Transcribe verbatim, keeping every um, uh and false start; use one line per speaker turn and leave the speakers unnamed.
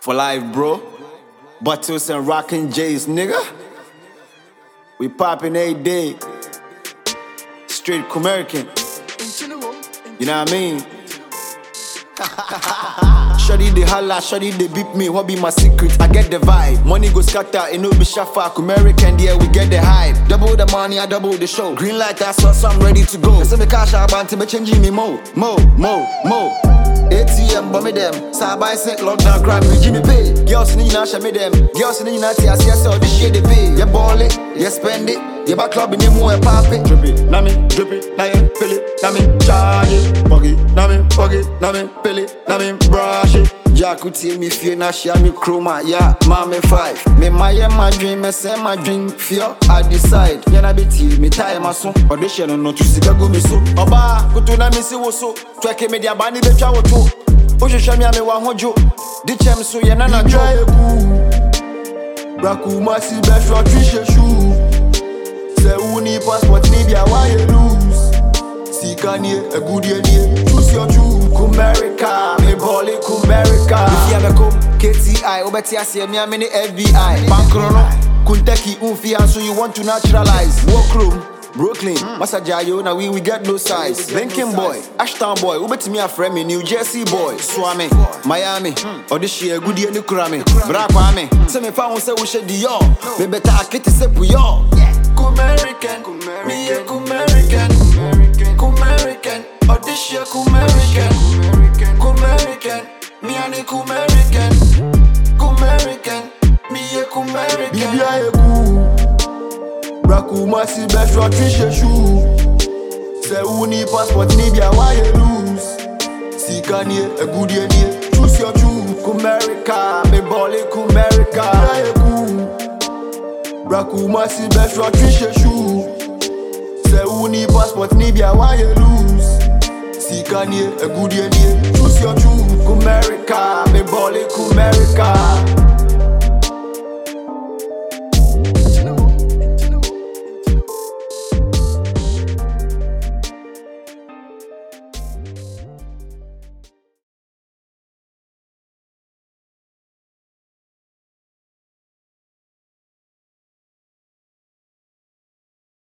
For life, bro. Bottles and rockin' J's, nigga. We poppin' every day. Straight American. You know what I mean? Shawty they holla, shawty they beat me. What be my secret? I get the vibe. Money go scatter, it no be shafa. American, yeah, we get the hype. Double the money, I double the show. Green light, I saw, so I'm ready to go. Say me cash out, but me changing me mo, mo, mo, mo. A T M, but me them. Side by side, lockdown, crap, me Jimmy pay. Girls in the show me them. Girls in the United, I see all this shit they pay. You ball it, you spend it. You back club in the more pop it. Drip it, na me, drip it, na you fill it, na me charge it. Buggy, na me, buggy, na me fill it, na me brush it. Jack could tell me fear, na share me chroma, yeah, mommy five. Me my my dream, me say my dream, fear, I decide. Yeah, na be tea, me tie my son. Audition no to see go me so. Oba, kutu na me si wo so. Tweke me dia bani be twa wo to. Ojo hwa me ame wa hojo. Di chem so ye na na jo. Braku masi be shwa trishe shoe. Say who need passport, need ya why you lose. See can you a good year, choose your true. Kumerica, me ball it Kumerica. If you ever come K T I, obeti I see me a mini F B I. Bankrono, Kunteki, Unfi, and so you want to naturalize. Workroom, Brooklyn, mm. Masajayo, now we we get no size. Lincoln boy, Ashton boy, obeti me a friend me New Jersey boy. Swami, Miami, or this year good year Nukrami. Brapame, say me found say we should Dior. Me better akiti se puyo. Kumerican, me a Kumerican, Kumerican, or this year Kumerican, Kumerican, me a Kumerican, Kumerican, me a Kumerican. Bibi a ku, braku masi be shwa trishe shoe. Say who need passport, need ya why you lose. See can you a good year, choose your true. Kumerica, me ball it Kumerica. Bibi a ku. Braku masi be shwa trishe shoe. Say who need passport, need ya why you lose. See can you a good year, choose your true. Kumerica, me ball it Kumerica.